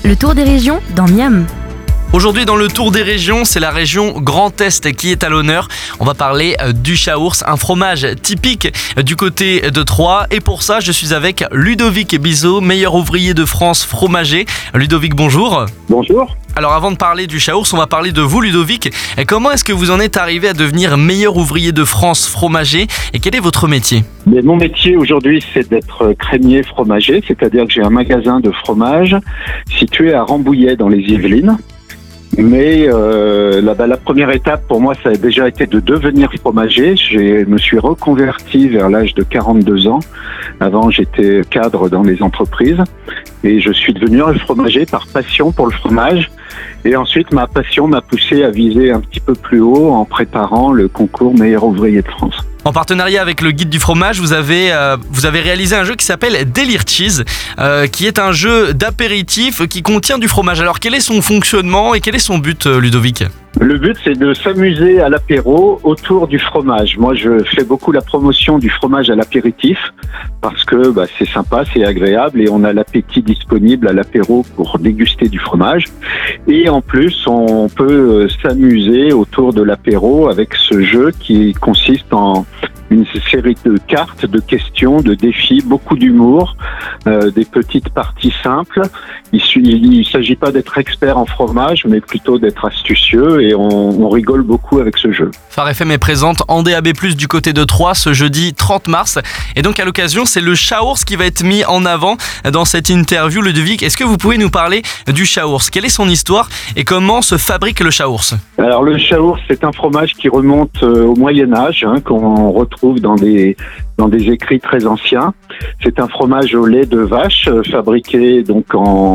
Le tour des régions dans Miam. Aujourd'hui dans le tour des régions, c'est la région Grand Est qui est à l'honneur. On va parler du chaours, un fromage typique du côté de Troyes. Et pour ça, je suis avec Ludovic Bizot, meilleur ouvrier de France fromager. Ludovic, bonjour. Bonjour. Alors avant de parler du chaours, on va parler de vous Ludovic. Et comment est-ce que vous en êtes arrivé à devenir meilleur ouvrier de France fromager et quel est votre métier ? Mon métier aujourd'hui, c'est d'être crémier fromager, c'est-à-dire que j'ai un magasin de fromage situé à Rambouillet dans les Yvelines. Mais la première étape pour moi, ça a déjà été de devenir fromager. Je me suis reconverti vers l'âge de 42 ans. Avant, j'étais cadre dans les entreprises et je suis devenu un fromager par passion pour le fromage. Et ensuite, ma passion m'a poussé à viser un petit peu plus haut en préparant le concours meilleur ouvrier de France. En partenariat avec le Guide du fromage, vous avez réalisé un jeu qui s'appelle Délire Cheese, qui est un jeu d'apéritif qui contient du fromage. Alors quel est son fonctionnement et quel est son but, Ludovic ? Le but, c'est de s'amuser à l'apéro autour du fromage. Moi, je fais beaucoup la promotion du fromage à l'apéritif parce que c'est sympa, c'est agréable et on a l'appétit disponible à l'apéro pour déguster du fromage. Et en plus, on peut s'amuser autour de l'apéro avec ce jeu qui consiste en une série de cartes, de questions, de défis, beaucoup d'humour, des petites parties simples. Il ne s'agit pas d'être expert en fromage, mais plutôt d'être astucieux et on rigole beaucoup avec ce jeu. Phare FM est présente en DAB+, du côté de Troyes, ce jeudi 30 mars. Et donc à l'occasion, c'est le chaours qui va être mis en avant dans cette interview. Ludovic, est-ce que vous pouvez nous parler du chaours ? Quelle est son histoire et comment se fabrique le chaours ? Alors le chaours, c'est un fromage qui remonte au Moyen-Âge, qu'on retrouve dans des écrits très anciens. C'est un fromage au lait de vache fabriqué donc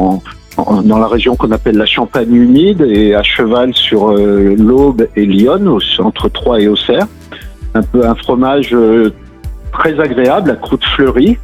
dans la région qu'on appelle la Champagne humide et à cheval sur l'Aube et l'Yonne, entre Troyes et Auxerre. Un fromage très agréable, à croûte fleurie.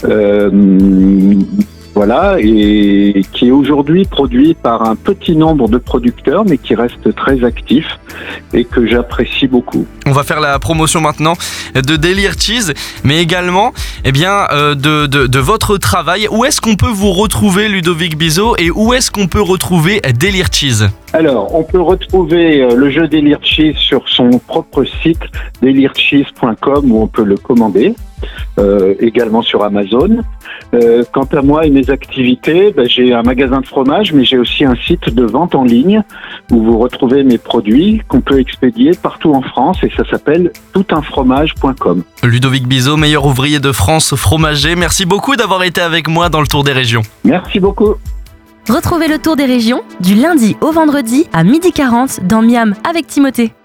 Et qui est aujourd'hui produit par un petit nombre de producteurs, mais qui reste très actif et que j'apprécie beaucoup. On va faire la promotion maintenant de Délire Cheese, mais également de votre travail. Où est-ce qu'on peut vous retrouver, Ludovic Bizot, et où est-ce qu'on peut retrouver Délire Cheese ? Alors, on peut retrouver le jeu Délire Cheese sur son propre site, delirecheese.com, où on peut le commander. Également sur Amazon. Quant à moi et mes activités, j'ai un magasin de fromage, mais j'ai aussi un site de vente en ligne où vous retrouvez mes produits qu'on peut expédier partout en France et ça s'appelle toutunfromage.com. Ludovic Bizot, meilleur ouvrier de France fromager. Merci beaucoup d'avoir été avec moi dans le Tour des régions. Merci beaucoup. Retrouvez le Tour des régions du lundi au vendredi à 12h40 dans Miam avec Timothée.